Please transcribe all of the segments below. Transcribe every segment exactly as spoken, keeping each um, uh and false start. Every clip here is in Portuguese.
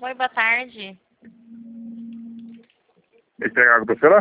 Oi, boa tarde. Tem que pegar água do celular?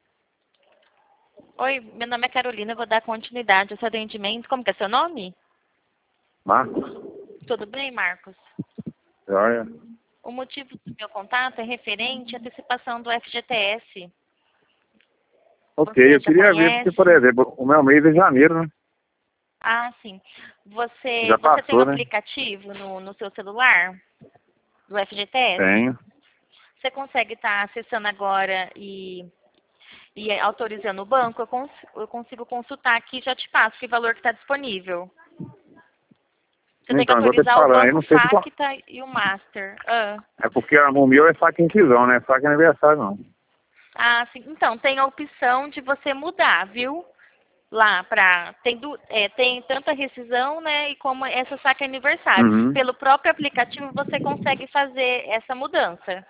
Oi, meu nome é Carolina, eu vou dar continuidade ao seu atendimento. Como que é seu nome? Marcos? Tudo bem, Marcos? Joia. O motivo do meu contato é referente à antecipação do F G T S. Ok, Você eu já queria ver, porque, conhece? por exemplo, o meu mês é janeiro, né? Ah, sim. Você, Já você tem um passou, né? aplicativo no, no seu celular do F G T S? Tenho. Você consegue estar acessando agora e, e autorizando o banco? Eu, cons, eu consigo consultar aqui e já te passo que valor que está disponível. Você tem que Então, eu vou ter que autorizar o falar, eu banco não sei se... Facta e o Master. Ah. É porque o meu é saque incisão, né? Saque aniversário, não. Ah, sim. Então, tem a opção de você mudar, viu? Lá para tem, du- é, tem tanto a rescisão, né, e como essa saque aniversário. Uhum. Pelo próprio aplicativo você consegue fazer essa mudança.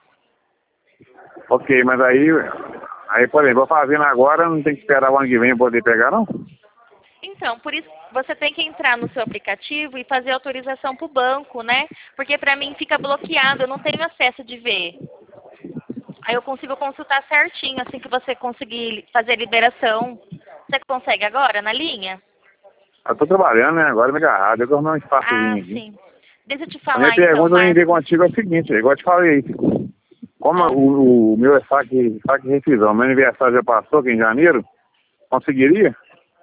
Ok, mas aí... Aí, por exemplo, eu fazendo agora, não tem que esperar o ano que vem pra poder pegar, não? Então, por isso você tem que entrar no seu aplicativo e fazer autorização para o banco, né? Porque para mim fica bloqueado, eu não tenho acesso de ver. Aí eu consigo consultar certinho assim que você conseguir fazer a liberação. Você consegue agora na linha? Eu tô trabalhando, né? Agora me agarrado, eu vou arrumar um Ah, espaçozinho aqui. sim. Deixa eu te A minha falar então, pergunta em ver Marcos. contigo é o seguinte, igual eu te falei, como Ah, o, o meu é saque, saque rescisão, meu aniversário já passou aqui em janeiro, conseguiria?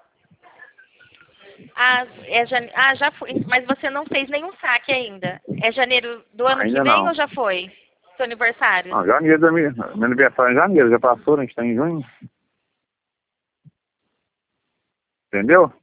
ah, é jane... ah, já foi. Mas você não fez nenhum saque ainda. É janeiro do ano que Ainda vem não. ou já foi? Seu aniversário? Não, janeiro, da minha, meu aniversário é em janeiro, já passou, né? A gente tá em junho. Entendeu?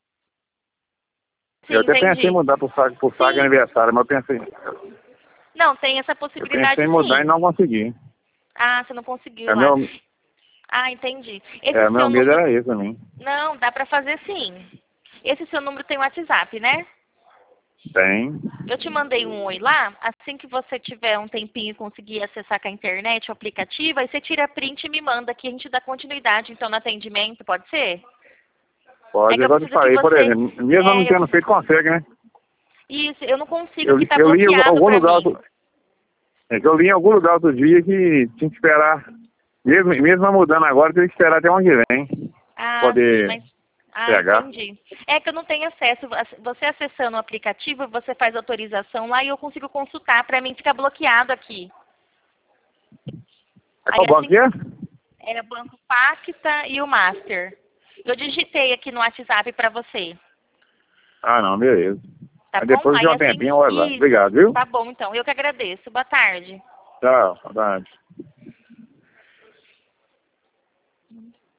Sim, Eu até pensei em entendi. mudar pro saque, pro saque Sim. aniversário, mas eu pensei, Não, tem essa eu pensei possibilidade em mudar e sim. não consegui. Ah, você não conseguiu É, lá. meu, Ah, entendi. Esse é, meu seu medo número. era esse também. Não, dá pra fazer sim. Esse seu número tem WhatsApp, né? Tem. Eu te mandei um oi lá. Assim que você tiver um tempinho e conseguir acessar com a internet, o aplicativo, aí você tira print e me manda que a gente dá continuidade então no atendimento, pode ser? É Pode, que eu agora eu te preciso que falei, por você. exemplo, mesmo eu não É, eu tendo preciso. feito, consegue, né? Isso, eu não consigo Eu, que tá eu li em bloqueado algum pra lugar, mim. outro- é que eu li em algum lugar outro dia que tinha que esperar, mesmo, mesmo mudando agora, tem que esperar até o ano que vem, Ah, sim, poder mas. Ah, pegar. entendi. É que eu não tenho acesso. Você acessando o aplicativo, você faz autorização lá e eu consigo consultar. Pra mim fica bloqueado aqui. É Aí qual banco assim que é? é o Banco Pacta e o Master. Eu digitei aqui no WhatsApp pra você, Ah, não, beleza. tá Aí bom? depois de Aí um assim. tempinho, olha lá. Isso. Obrigado, viu? Tá bom, então. Eu que agradeço. Boa tarde. Tchau, saudade.